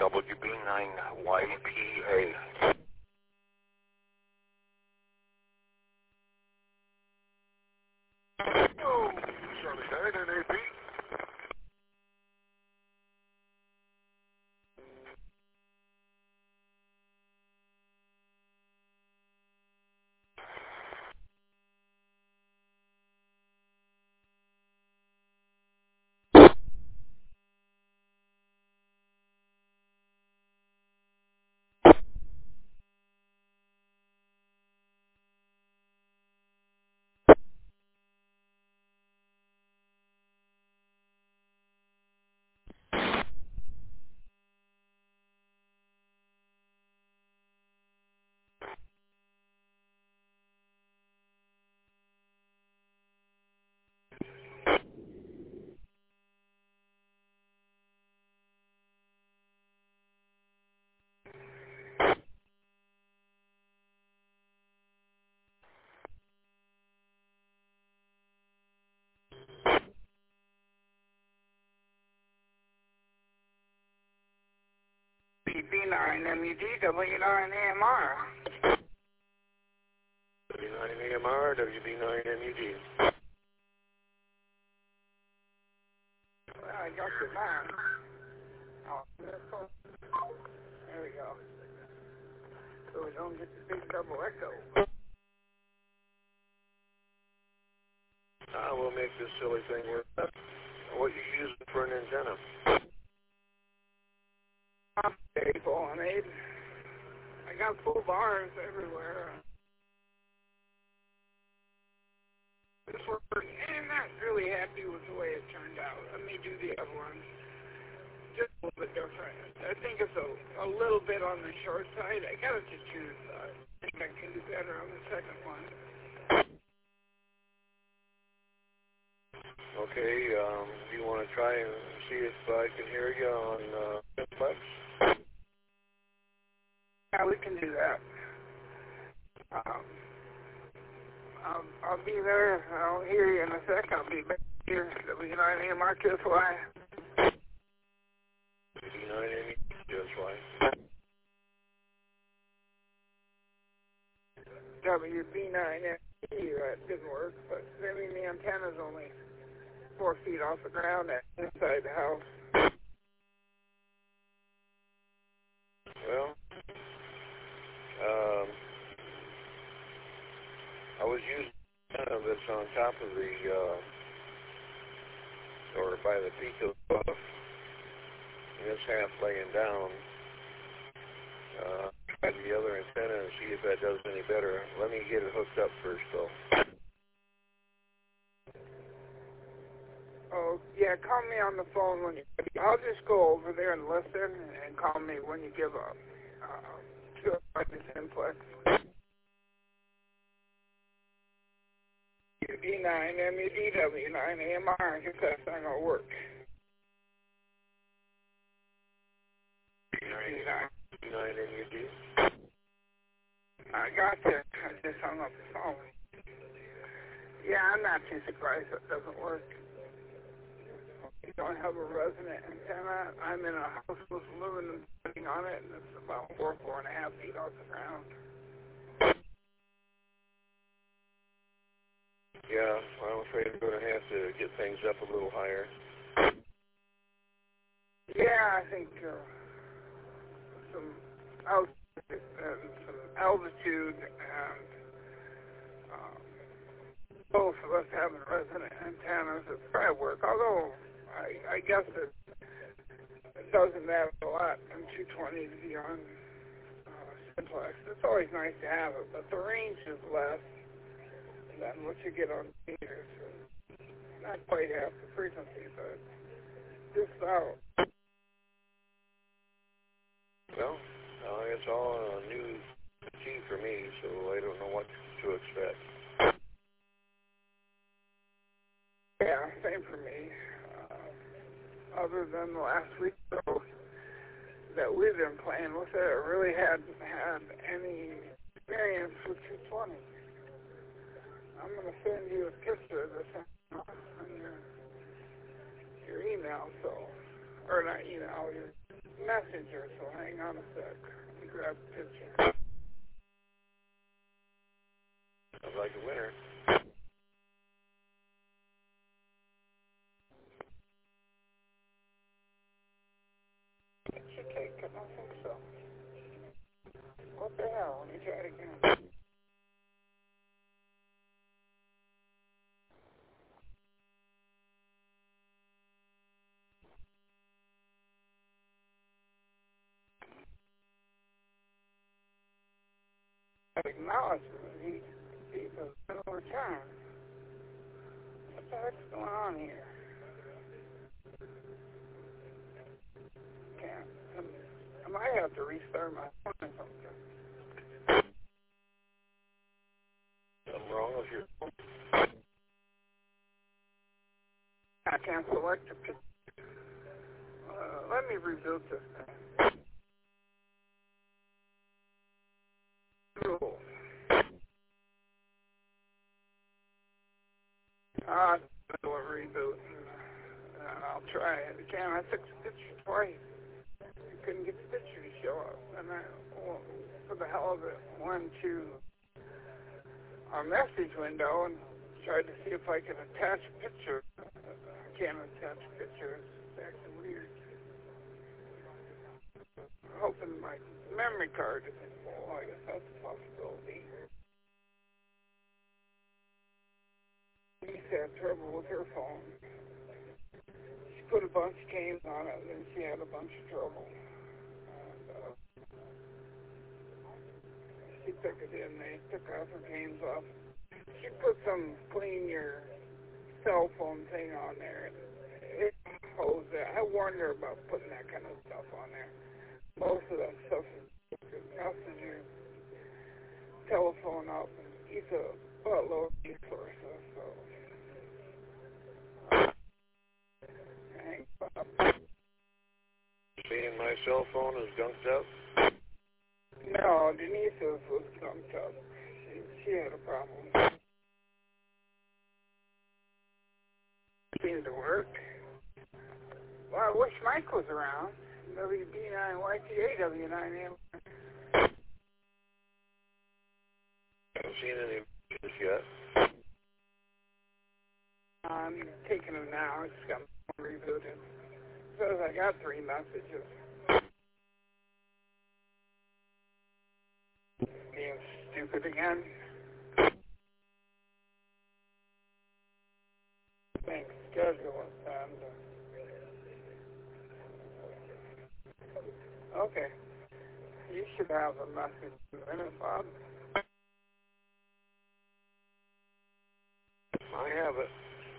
WB9YPA. Oh, Charlie 9 and AB. B9MUD, W9AMR. W9AMR, WB9MUD. Well, I got your man. Oh, there we go. So we don't get the big double echo. We'll make this silly thing work. What you use for an antenna? Okay, Pollinade. I got full bars everywhere. This works, and I'm not really happy with the way it turned out. Let me do the other one. Just a little bit different. I think it's a little bit on the short side. I got it to choose. I think I can do better on the second one. Okay, do you want to try and see if I can hear you on Simplex? Yeah, we can do that. I'll be there. I'll hear you in a sec. I'll be back here. W9AMR, KSY. W9MUD, KSY. WB9MUD, that didn't work, but I mean the antenna's only 4 feet off the ground inside the house. Well, I was using an antenna that's on top of the, or by the peak of the roof, and it's half laying down. Try the other antenna and see if that does any better. Let me get it hooked up first, though. Oh, yeah, call me on the phone when you... I'll just go over there and listen, and call me when you give up. To a simplex. B9MUD, W9AMR, I guess that's not going to work. B9MUD. I got you. I just hung up the phone. Yeah, I'm not too surprised it doesn't work. You don't have a resonant antenna. I'm in a house with aluminum sitting on it, and it's about 4.5 feet off the ground. Yeah, I'm afraid I'm going to have to get things up a little higher. Yeah, I think some altitude and both of us having resonant antennas would probably work. Although I guess it doesn't matter a lot from 220 to be on simplex. It's always nice to have it, but the range is less than what you get on meters. Not quite half the frequency, but just out. Well, it's all a new key for me, so I don't know what to expect. Yeah, same for me. Other than the last week or so that we've been playing with it, I really hadn't had any experience with 220. I'm going to send you a picture of this on your email, so, or not email, your messenger, so hang on a sec. Let me grab a picture. Sounds like a winner. It should take, I don't think so. What the hell? Let me try it again. Acknowledges he's a middle return. What the heck's going on here? Can't. I might have to restart my phone or something. Something wrong with your phone? I can't select a picture. Let me reboot this thing. Cool. I'll do a reboot. I'll try it again. I took the picture twice. I couldn't get the picture to show up. And I, for the hell of it, went to our message window and tried to see if I could attach a picture. I can't attach a picture. It's acting weird. I'm hoping my memory card isn't full. I guess that's a possibility. She had trouble with her phone. She put a bunch of games on it, and then she had a bunch of trouble. And she took it in. They took off her games off. She put some clean your cell phone thing on there. And it holds that. I warned her about putting that kind of stuff on there. Most of that stuff is messes your telephone up and eats a buttload of resources. So. Seeing my cell phone is gunked up? No, Denise's was gunked up. She had a problem. Seemed to work. Well, I wish Mike was around. WB9YTA, W9M. Haven't seen any pictures yet. I'm taking them now. I just got them rebooted. Says I got 3 messages. Being stupid again. Bank schedule and okay. You should have a message in a minute, Bob. I have it.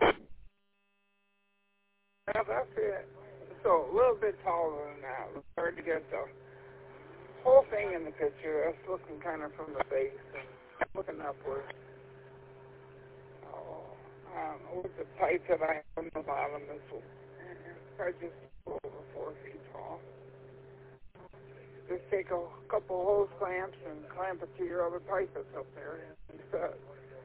Yeah, that's it. So a little bit taller than that. It's hard to get the whole thing in the picture. That's looking kind of from the base and looking upward. With the pipe that I have on the bottom, this will probably just over 4 feet tall. Just take a couple hose clamps and clamp it to your other pipe that's up there instead.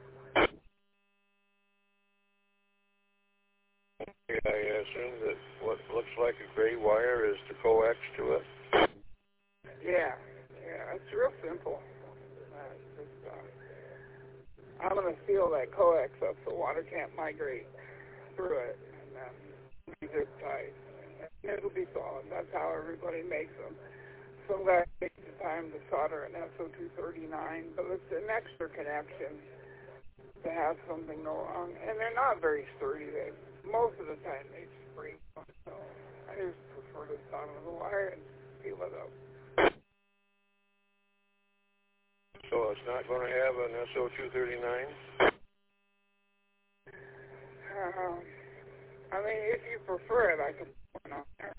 I assume that what looks like a gray wire is the coax to it? Yeah, it's real simple. I'm going to seal that coax up so water can't migrate through it, and then leave it tight. And it'll be solid. That's how everybody makes them. Some guys take the time to solder an SO239, but it's an extra connection to have something go wrong. And they're not very sturdy. Most of the time they spring. So I just prefer to solder the wire and seal it up. So it's not going to have an SO239? I mean, if you prefer it, I can put one on there.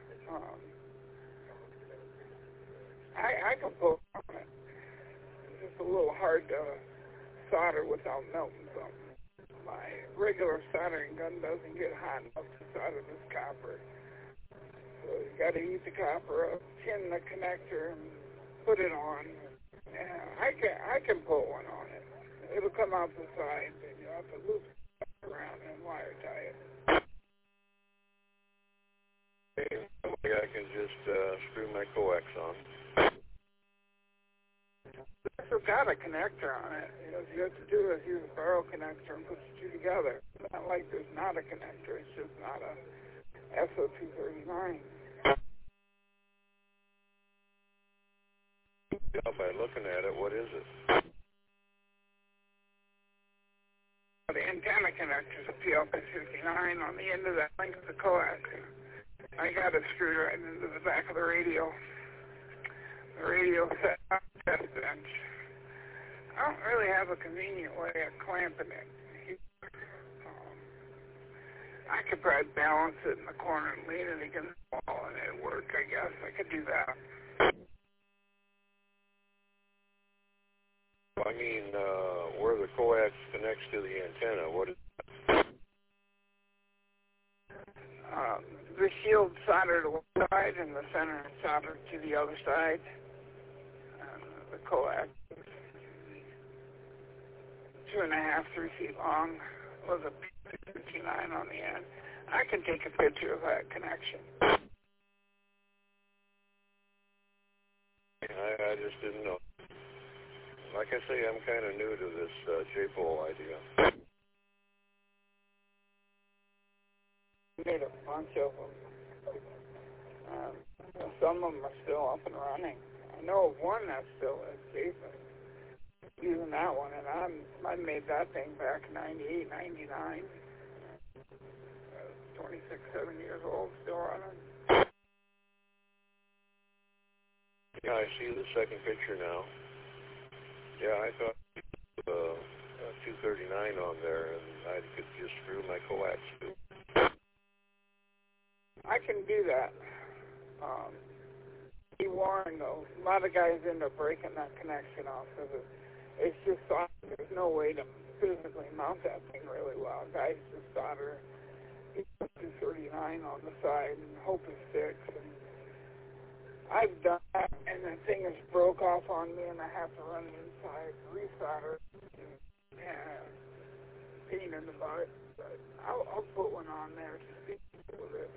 I can put one on it. It's just a little hard to solder without melting something. My regular soldering gun doesn't get hot enough to solder this copper. So you got to heat the copper up, tin the connector, and put it on. I can put one on it. It'll come out the side, and you'll have to loop it around and wire tie it. Okay, I I can just screw my coax on. This has got a connector on it. What you have to do is use a barrel connector and put the two together. It's not like there's not a connector. It's just not a SO239. Yeah, by looking at it, what is it? The antenna connector is a PLP59 on the end of that link of the coax. I got it screwed right into the back of the radio. The radio set up test bench. I don't really have a convenient way of clamping it. I could probably balance it in the corner and lean it against the wall and it'd work, I guess. I could do that. I mean, where the coax connects to the antenna, what is the shield soldered to one side and the center soldered to the other side. The coax is 2.5, 3 feet long with a P59 on the end. I can take a picture of that connection. I just didn't know. Like I say, I'm kind of new to this J-pole idea. Made a bunch of them. Some of them are still up and running. I know of one that's still in Jason using that one, and I made that thing back in 98, 99. 26, 7 years old, still running. Yeah, I see the second picture now. Yeah, I thought 239 on there, and I could just screw my coax to. I can do that. Be warned though, a lot of guys end up breaking that connection off because it's just solder. There's no way to physically mount that thing really well. Guys just solder 239 on the side and hope it sticks. And I've done that, and the thing is broke off on me, and I have to run inside, resolder, and pain in the butt. But I'll put one on there to see with it.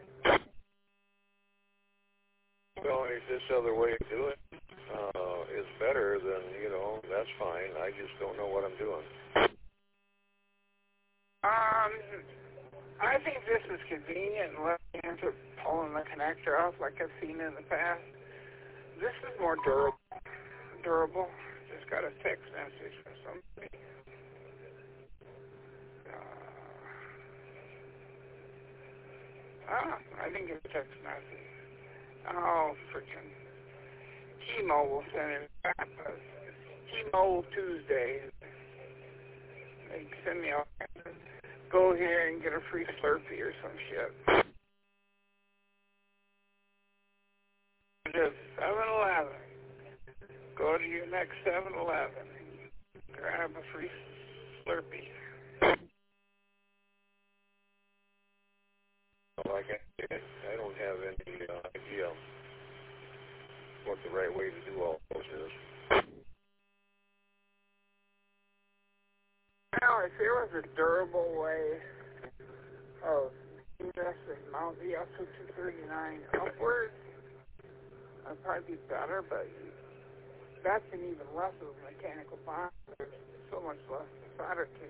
Well, if this other way to do it is better, then, that's fine. I just don't know what I'm doing. I think this is convenient and less chance of pulling the connector off like I've seen in the past. This is more durable. Just got a text message from somebody. I didn't get a text message. Oh, freaking T-Mobile sent it back. T-Mobile Tuesday. They send me a go here and get a free Slurpee or some shit. Just 7-Eleven. Go to your next 7-Eleven and grab a free Slurpee. Like I don't have any idea what the right way to do all those is. Now, if there was a durable way of investing mount the SO239 upwards, that'd probably be better, but that's an even less of a mechanical bond. There's so much less to solder to.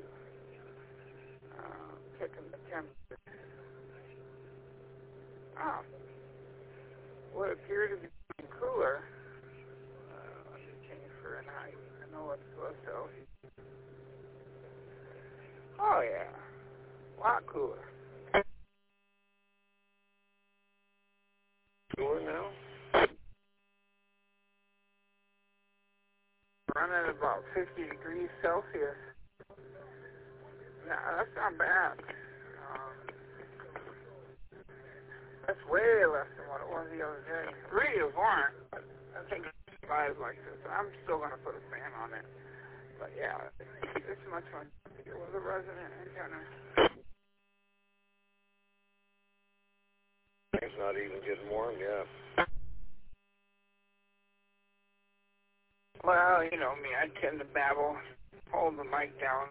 Checking the temperature. What appeared to be cooler. Let me change Fahrenheit. I know what's supposed to. Oh yeah, a lot cooler. Cooler now? Running at about 50 degrees Celsius. Nah, that's not bad. That's way less than what it was the other day. Radios weren't, but I think it's survived like this. I'm still going to put a fan on it. But yeah, it's much fun with a resonant antenna. It's not even getting warm yet. Well, you know me, I tend to babble, hold the mic down.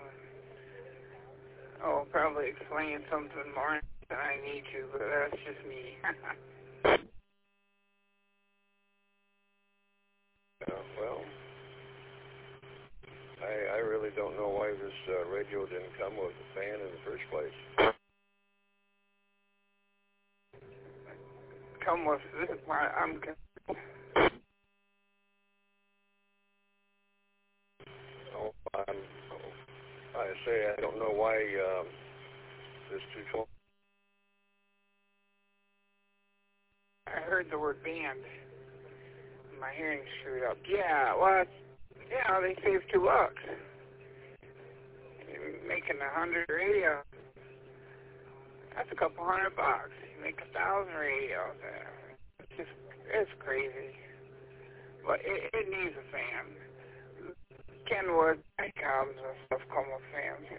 Probably explain something more than I need to, but that's just me. don't know why this radio didn't come with a fan in the first place. Come with this, I say I don't know why this 220. I heard the word band. My hearing screwed up. Yeah, well, yeah, they saved $2. You're making 100 radios. That's a couple $100. You make 1,000 radios. It's crazy. But it needs a fan. Kenwood, ICOMs and stuff come with fans.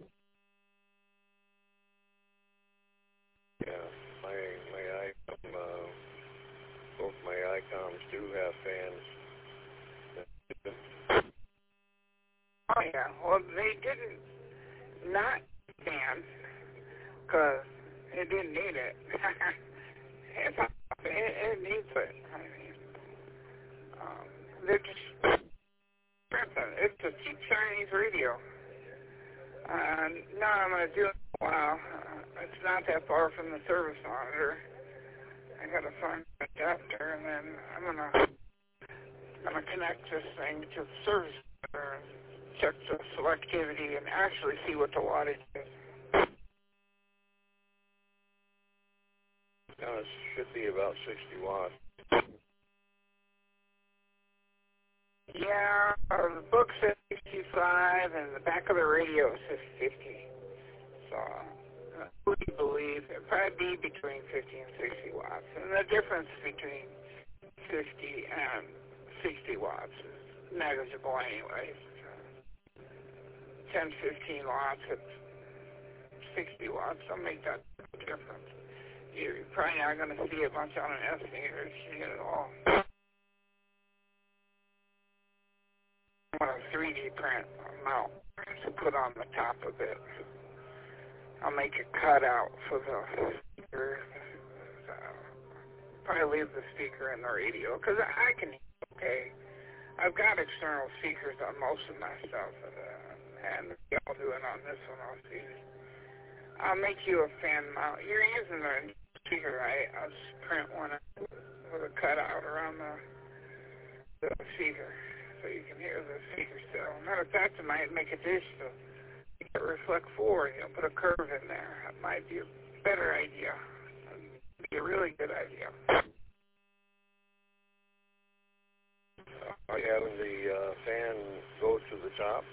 Yeah, my ICOM, both my ICOMs do have fans. Oh yeah, well they didn't not ban because it didn't need it. it needs it. I mean, they're just it's a cheap Chinese radio. No, I'm going to do it in a while. It's not that far from the service monitor. I got to find an adapter, and then I'm gonna connect this thing to the service monitor and check the selectivity and actually see what the wattage is. Now it should be about 60 watts. Yeah, the book says 65, and the back of the radio says 50. So, we believe it'd probably be between 50 and 60 watts. And the difference between 50 and 60 watts is negligible anyway. 10, 15 watts at 60 watts, don't make that difference. You're probably not going to see it much on an estimator, see it at all. I want a 3D print mount to put on the top of it. I'll make a cutout for the speaker. Probably leave the speaker in the radio because I can hear okay. I've got external speakers on most of my stuff, and I'll do it on this one. I'll see. I'll make you a fan mount. You're using the speaker, right? I'll just print one with a cutout around the speaker. So you can hear the speaker still. Matter of fact, I might make a dish to reflect forward, put a curve in there. That might be a better idea. It'd be a really good idea. Are you having the fan go to the top?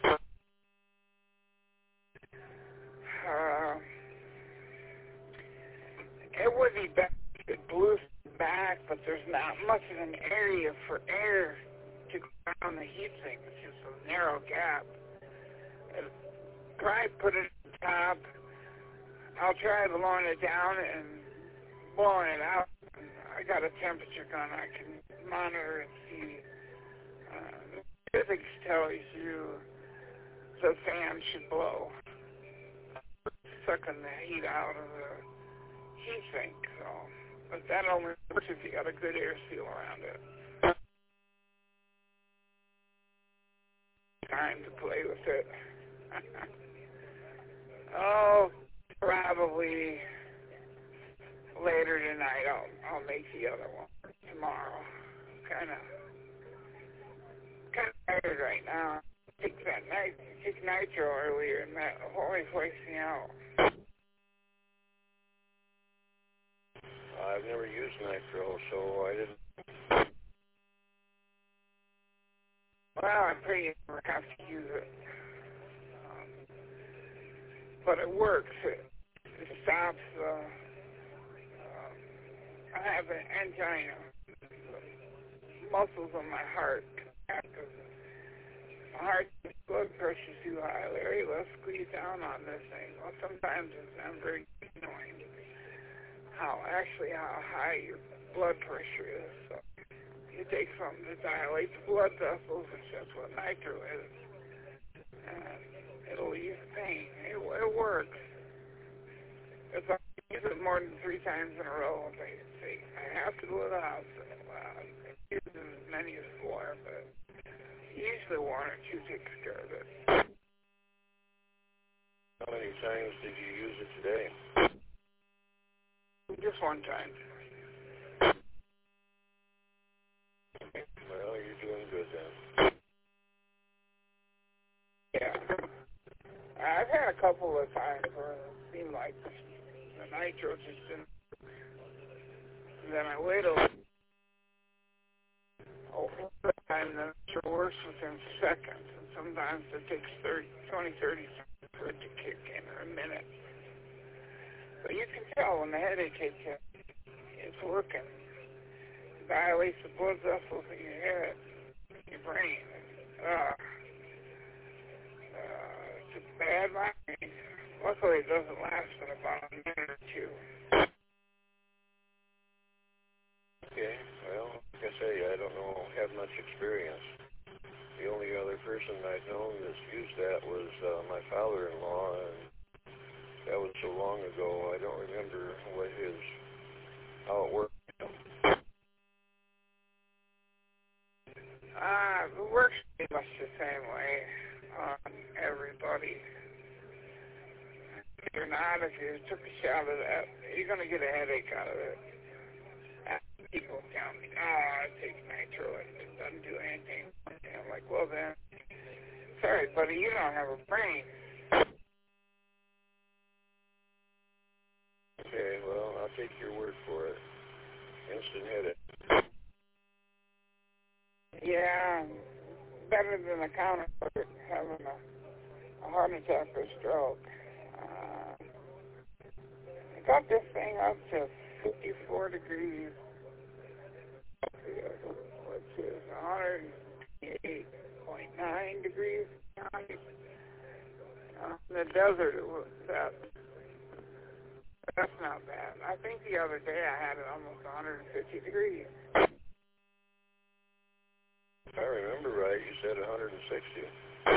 It would be better if it blew back, but there's not much of an area for air to go down the heatsink. It's just a narrow gap. Probably put it at the top. I'll try blowing it down and blowing it out. I got a temperature gun. I can monitor and see. The physics tells you the fan should blow, sucking the heat out of the heat sink. So, but that only works if you got a good air seal around it. Time to play with it. Oh, probably later tonight. I'll make the other one tomorrow. Kind of tired right now. Take nitro earlier, and that always wakes me out. I've never used nitro, so I didn't. Well, I'm pretty sure I have to use it. But it works. It stops I have an angina. Muscles on my heart. My heart blood pressure's too high. Larry, let's squeeze down on this thing. Well, sometimes I'm very annoying. How high your blood pressure is. So you take something to dilate the blood vessels, which that's what nitro is. And it'll ease pain. It works. If I use it more than 3 times in a row, they say I have to go to the hospital. I use it as many as 4, but usually 1 or 2 takes care of it. did you use it today? Just one time. Well, you're doing good then. Yeah. I've had a couple of times where it seemed like the nitro just didn't. And then I wait over the time, then it works within seconds. And sometimes it takes 30 seconds for it to kick in, or a minute. But you can tell when the headache hits you, it's working. It dilates the blood vessels in your head, your brain. It's a bad migraine. Luckily, it doesn't last but about a minute or two. Okay, well, like I say, I don't have much experience. The only other person I've known that's used that was my father-in-law, and that was so long ago, I don't remember how it worked. It works pretty much the same way on everybody. If you're not, if you took a shot of that, you're going to get a headache out of it. People tell me, I take nitro and it doesn't do anything. And I'm like, well then, sorry buddy, you don't have a brain. Okay, well, I'll take your word for it. Instant headache. Yeah, better than a counterpart having a heart attack or stroke. I got this thing up to 54 degrees, which is 108.9 degrees. In the desert, that's not bad. I think the other day I had it almost 150 degrees. If I remember right, you said 160.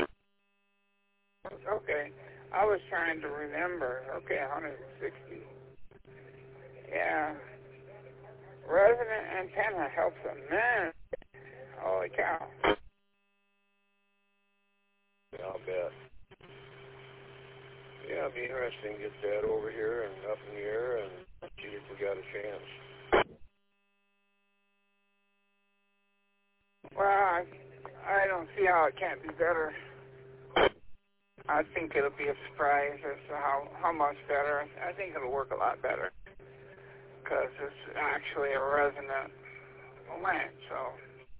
Okay. I was trying to remember. Okay, 160. Yeah. Resonant antenna helps a man. Holy cow. Yeah, I'll bet. Yeah, it'd be interesting to get that over here and up in the air and see if we got a chance. Well, I don't see how it can't be better. I think it'll be a surprise as to how much better. I think it'll work a lot better because it's actually a resonant lens. So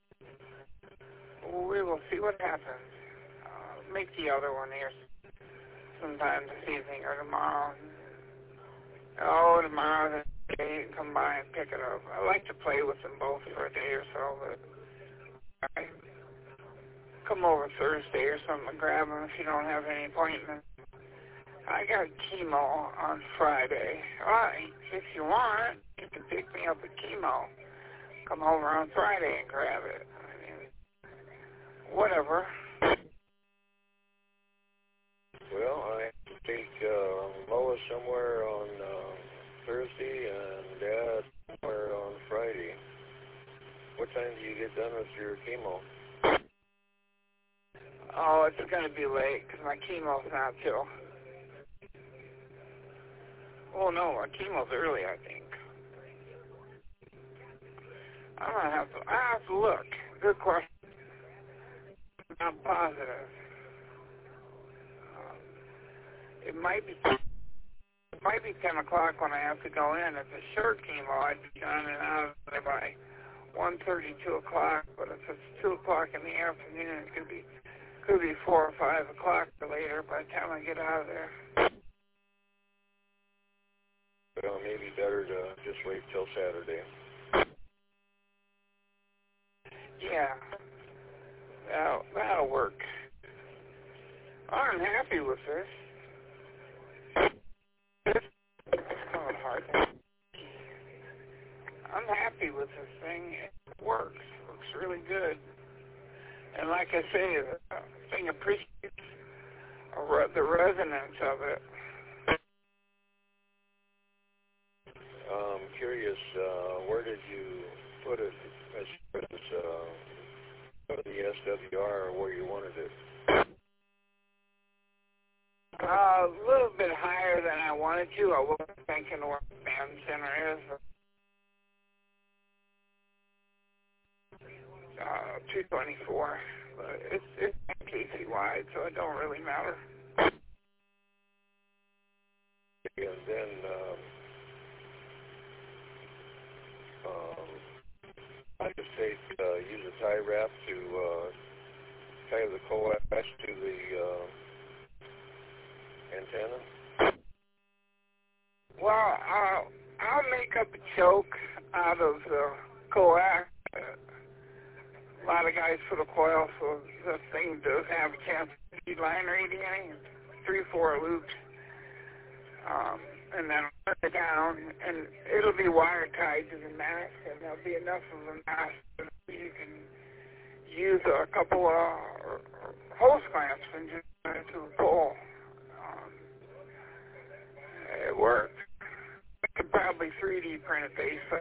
we will see what happens. Make the other one here sometime this evening or tomorrow. Oh, tomorrow the day you can come by and pick it up. I like to play with them both for a day or so, but I come over Thursday or something and grab them if you don't have any appointment. I got chemo on Friday. Well, if you want, you can pick me up at chemo. Come over on Friday and grab it. I mean, whatever. Well, I take Lois somewhere on Thursday and Dad somewhere on Friday. What time do you get done with your chemo? Oh, it's going to be late because my chemo's not till... Oh, no, my chemo's early, I think. I have to look. Good question. I'm positive. It might be 10 o'clock when I have to go in. If it's short chemo, I'd be done and out of there by 1:30, 2 o'clock. But if it's 2 o'clock in the afternoon, it could be 4 or 5 o'clock or later by the time I get out of there. Well, maybe better to just wait till Saturday. Yeah, that'll work. I'm happy with this. Oh, hard. I'm happy with this thing. It works. Looks really good. And like I say, the thing appreciates the resonance of it. I'm curious, where did you put it as far as the SWR or where you wanted it? A little bit higher like you, I wasn't thinking where the band center is. 224, but it's KC wide, so it don't really matter. And then I just use a tie wrap to tie the coax to the antenna. Well, I'll make up a choke out of the coax. A lot of guys put a coil, so the thing does have a chance to be line radiating. 3-4 loops. And then I'll put it down, and it'll be wire tied to the mast, and there'll be enough of a mast that you can use a couple of hose clamps and just put it to the pole. It worked. I could probably 3D print a base, but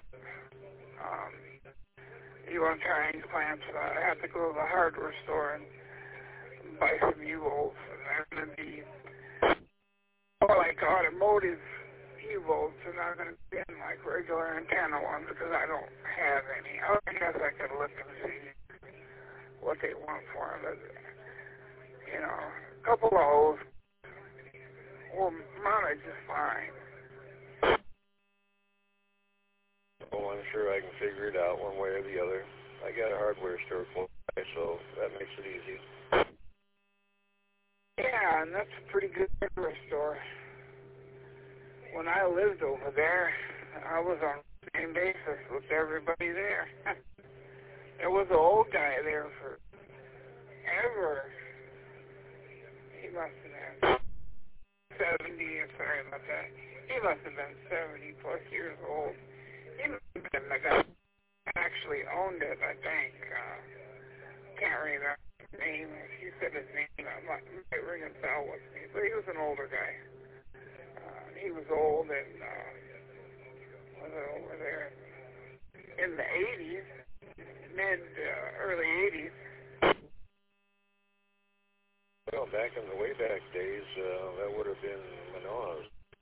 you want to try any clamps, I have to go to the hardware store and buy some U-bolts, and they're going to be more like automotive U-bolts. They're not going to be in like regular antenna ones because I don't have any. I guess I could look and see what they want for them. But, you know, a couple of holes will mount it just fine. Oh, I'm sure I can figure it out one way or the other. I got a hardware store close by, so that makes it easy. Yeah, and that's a pretty good hardware store. When I lived over there, I was on the same basis with everybody there. There was an old guy there forever. He must have been 70, sorry about that. He must have been 70 plus years old. He must have been the guy that actually owned it, I think. Can't remember his name. If you said his name, I might ring a bell with me. But he was an older guy. He was old and was over there in the 80s, early 80s. Well, back in the way back days, that would have been Manoa's.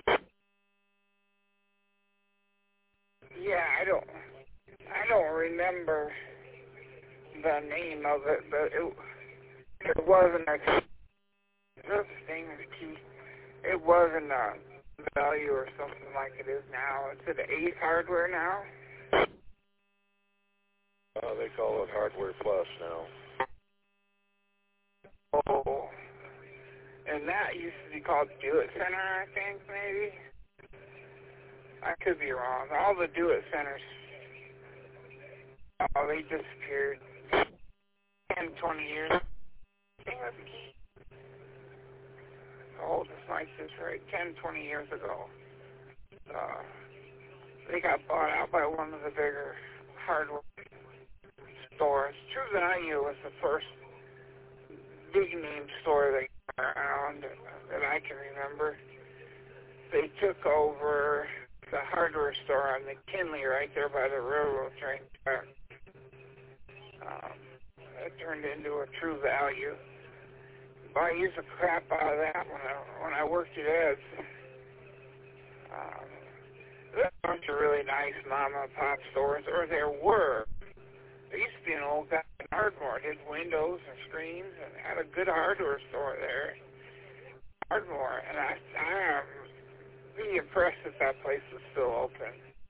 Yeah, I don't remember the name of it, but it wasn't this thing is key. It wasn't a value or something like it is now. It's at Ace Hardware now. They call it Hardware Plus now. Oh, and that used to be called Do It Center, I think, maybe. I could be wrong. All the Do It Centers, they disappeared 10, 20 years. Hold this like this, right? 10, 20 years ago. They got bought out by one of the bigger hardware stores. True Value was the first big name store they got around that I can remember. They took over the hardware store on McKinley right there by the railroad train track. It turned into a True Value. I used the crap out of that when I worked at Ed's. There's a bunch of really nice mom and pop stores, or there were. There used to be an old guy in Ardmore, did windows and screens, and had a good hardware store there. Ardmore, and I'm really impressed that that place is still open.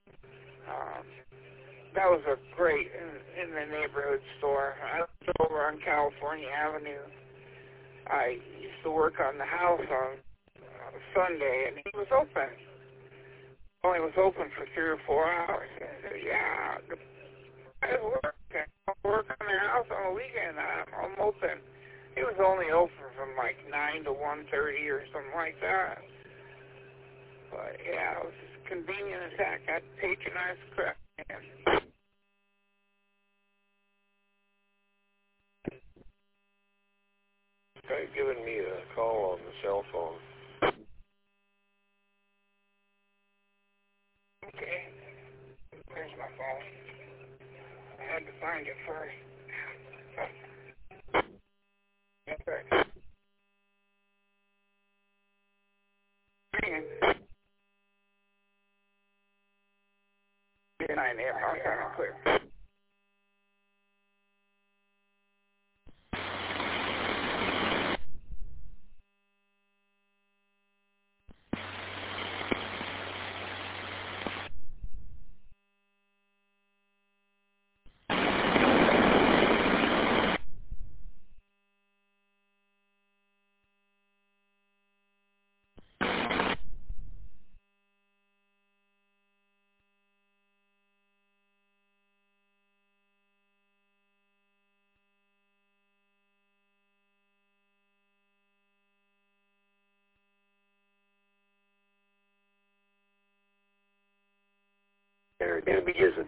That was a great in the neighborhood store. I lived over on California Avenue. I used to work on the house on Sunday, and he was open. Only was open for 3 or 4 hours. I said, yeah, I work on the house on a weekend. I'm open. He was only open from like 9 to 1:30 or something like that. But yeah, it was just convenient as heck. I patronized crap, man. Try giving me a call on the cell phone. Okay. There's my phone. I had to find it first. Okay. 9 here, Montana clear. They're going to be using.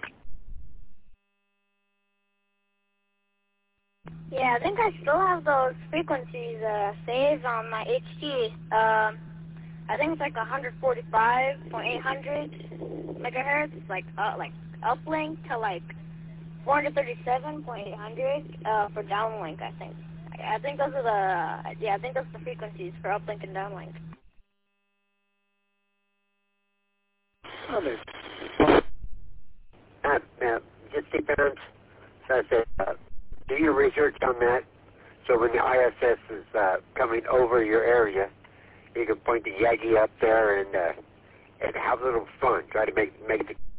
Yeah, I think I still have those frequencies saved on my HT. I think it's like 145.800 megahertz, like uplink to like 437.800 for downlink. I think. I think those are I think those are the frequencies for uplink and downlink. Others. Just depends. So I said, do your research on that. So when the ISS is coming over your area, you can point the Yagi up there and have a little fun. Try to make it